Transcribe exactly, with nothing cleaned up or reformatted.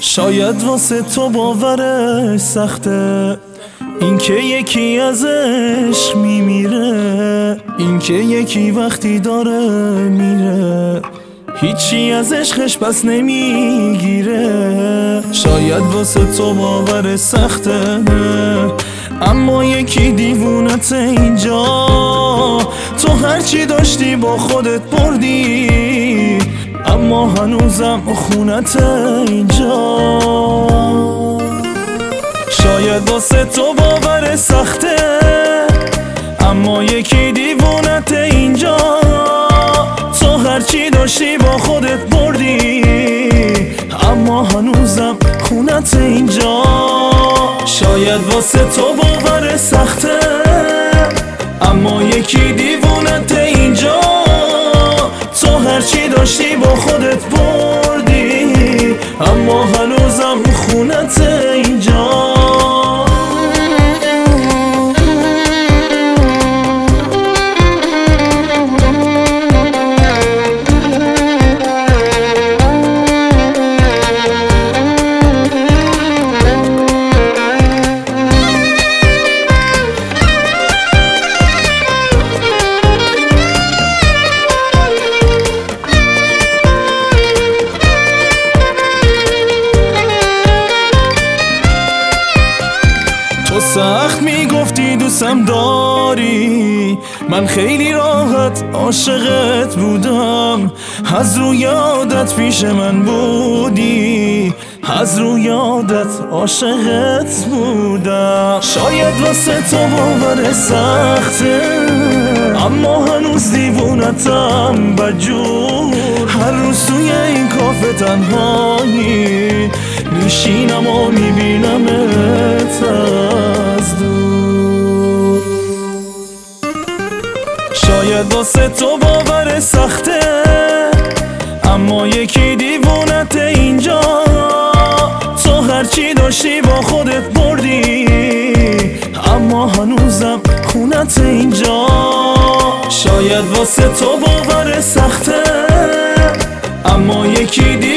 شاید واسه تو باورش سخته این که یکی ازش میمیره، این که یکی وقتی داره میره هیچی از عشقش پس نمیگیره. شاید واسه تو باورش سخته اما یکی دیوونت اینجا، تو هرچی داشتی با خودت بردی اما هنوزم خونت اینجا. شاید واسه تو باور سخته اما یکی دیوونت اینجا، تو هرچی داشتی با خودت بردی اما هنوزم خونت اینجا. شاید واسه تو باور سخته اما یکی دیوونت اینجا، تو هرچی داشتی با خودت بردی اما هنوزم خونت اینجا. تو سخت میگفتی دوستم داری، من خیلی راحت عاشقت بودم، از روی عادت پیش من بودی، از روی عادت عاشقت بودم. شاید واسه تو باور سخته اما هنوز دیوونتم بجور، هر روز توی این کافه تنهایی میشینم و میبینمت از دور. شاید واسه تو باور سخته اما یکی دیوونت اینجا، تو هرچی داشتی با خودت بردی اما هنوزم خونت اینجا. شاید واسه تو باور سخته اما یکی دیوونت